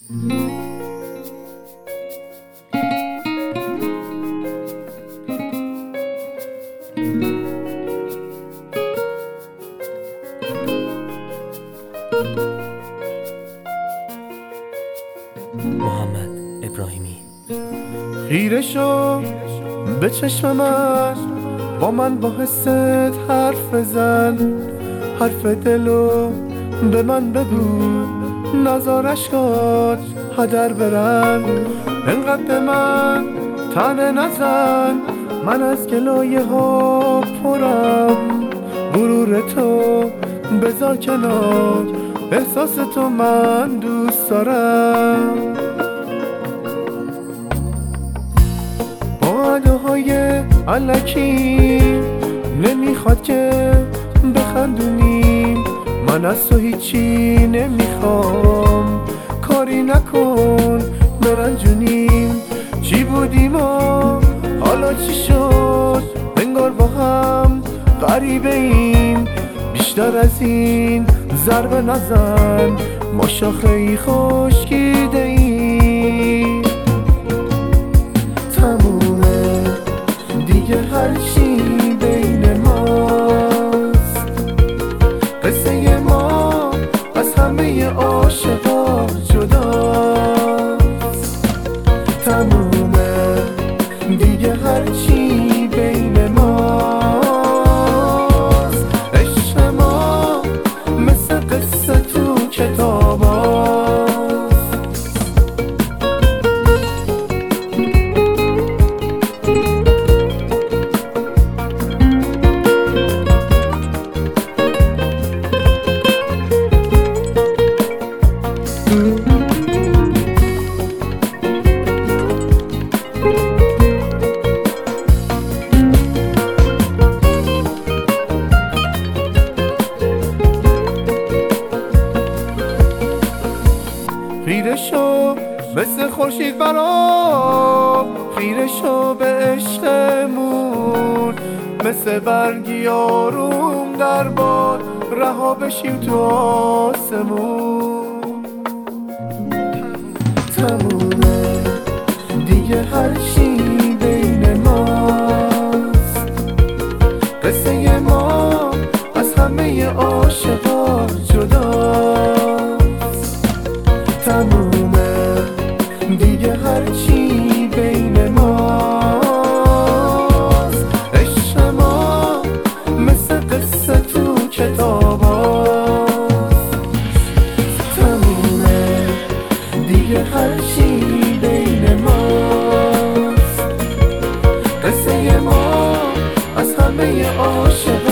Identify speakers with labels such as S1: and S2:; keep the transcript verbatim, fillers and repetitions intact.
S1: محمد ابراهیمی.
S2: خیره شو به چشم من، با من با حست حرف بزن، حرف دلو به من بگو، نزار اشکات هدر برن. انقدر به من تنه نزن، من از گلایه ها پرم. غرور تو بذار کنار، احساس تو من دوست دارم. با وعده‌های الکی نمیخواد که بخندونیم، من از تو هیچی نمیخوام، کاری نکن برنجونیم. چی بودیم و حالا چی شد، انگار با هم غریبه ایم. بیشتر از این ضربه نزن، ما شاخه ای خشکیده ایم. تمومه دیگه هر چی بین ماست، قصه ما از همه عاشقا جداست. تمومه دیگه هر چی بین ماست، عشق ما مثل قصه تو کتاب هاست. خیره شو مثل خورشید برام، خیره شو به عشقمون، مثل برگی آروم در باد رها بشیم تو آسمون. تمومه دیگه هر چی بین ماست، قصه ما از همه عاشقا جداست. تمومه دیگه هر چی بین ماست، عشق ما مثل قصه تو کتاب هاست. تمومه دیگه هر چی بین ماست، قصه ما از همه عاشق